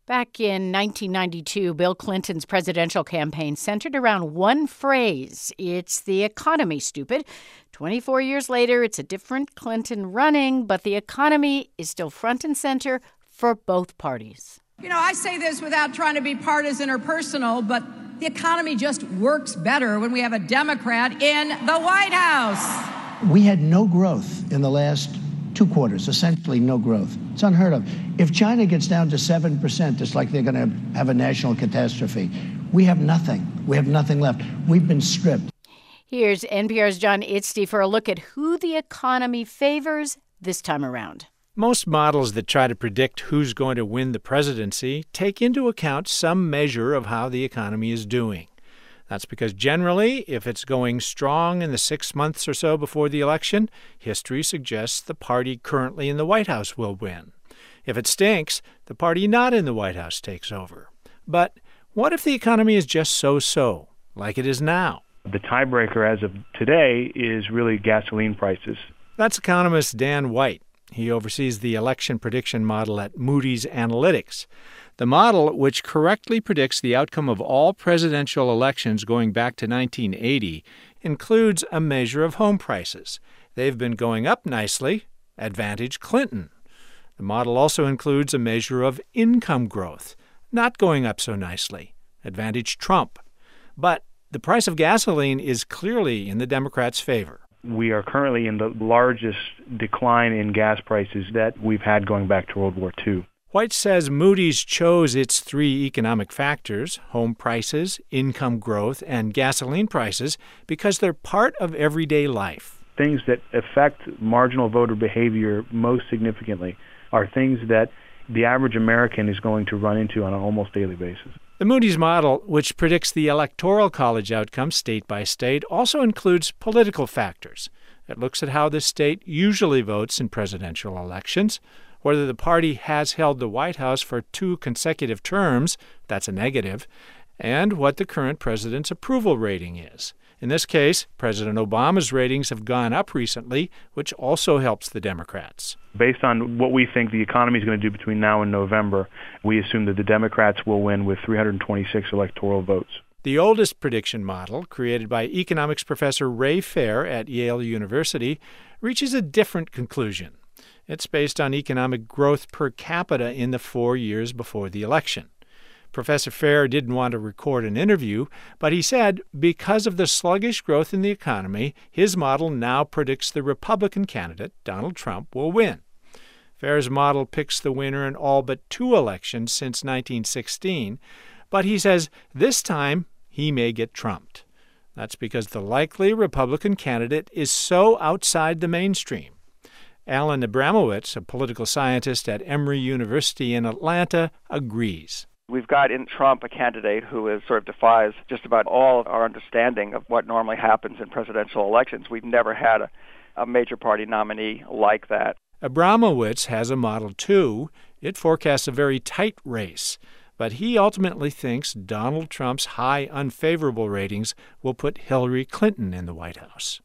Back in 1992, Bill Clinton's presidential campaign centered around one phrase: it's the economy, stupid. 24 years later, it's a different Clinton running, but the economy is still front and center for both parties. You know, I say this without trying to be partisan or personal, but the economy just works better when we have a Democrat in the White House. We had no growth in the last 2 quarters, essentially no growth. It's unheard of. If China gets down to 7%, it's like they're going to have a national catastrophe. We have nothing. We have nothing left. We've been stripped. Here's NPR's John Itzty for a look at who the economy favors this time around. Most models that try to predict who's going to win the presidency take into account some measure of how the economy is doing. That's because generally, if it's going strong in the 6 months or so before the election, history suggests the party currently in the White House will win. If it stinks, the party not in the White House takes over. But what if the economy is just so-so, like it is now? The tiebreaker as of today is really gasoline prices. That's economist Dan White. He oversees the election prediction model at Moody's Analytics. The model, which correctly predicts the outcome of all presidential elections going back to 1980, includes a measure of home prices. They've been going up nicely, advantage Clinton. The model also includes a measure of income growth, not going up so nicely, advantage Trump. But the price of gasoline is clearly in the Democrats' favor. We are currently in the largest decline in gas prices that we've had going back to World War II. White says Moody's chose its 3 economic factors, home prices, income growth, and gasoline prices, because they're part of everyday life. Things that affect marginal voter behavior most significantly are things that the average American is going to run into on an almost daily basis. The Moody's model, which predicts the Electoral College outcome state by state, also includes political factors. It looks at how the state usually votes in presidential elections, whether the party has held the White House for 2 consecutive terms, that's a negative, and what the current president's approval rating is. In this case, President Obama's ratings have gone up recently, which also helps the Democrats. Based on what we think the economy is going to do between now and November, we assume that the Democrats will win with 326 electoral votes. The oldest prediction model, created by economics professor Ray Fair at Yale University, reaches a different conclusion. It's based on economic growth per capita in the 4 years before the election. Professor Fair didn't want to record an interview, but he said because of the sluggish growth in the economy, his model now predicts the Republican candidate, Donald Trump, will win. Fair's model picks the winner in all but 2 elections since 1916, but he says this time he may get trumped. That's because the likely Republican candidate is so outside the mainstream. Alan Abramowitz, a political scientist at Emory University in Atlanta, agrees. We've got in Trump a candidate who sort of defies just about all of our understanding of what normally happens in presidential elections. We've never had a major party nominee like that. Abramowitz has a model, too. It forecasts a very tight race, but he ultimately thinks Donald Trump's high unfavorable ratings will put Hillary Clinton in the White House.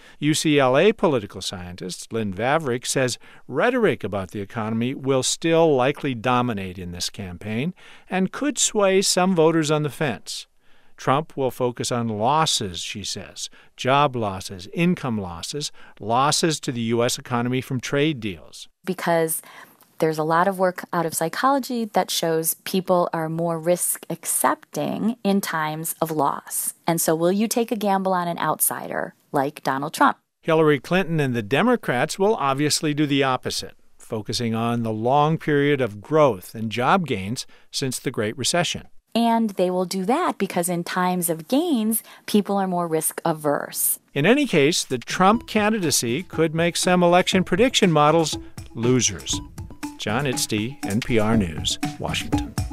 UCLA political scientist Lynn Vavreck says rhetoric about the economy will still likely dominate in this campaign and could sway some voters on the fence. Trump will focus on losses, she says, job losses, income losses, losses to the U.S. economy from trade deals. Because there's a lot of work out of psychology that shows people are more risk accepting in times of loss. And so will you take a gamble on an outsider like Donald Trump? Hillary Clinton and the Democrats will obviously do the opposite, focusing on the long period of growth and job gains since the Great Recession. And they will do that because in times of gains, people are more risk averse. In any case, the Trump candidacy could make some election prediction models losers. John Itzty, NPR News, Washington.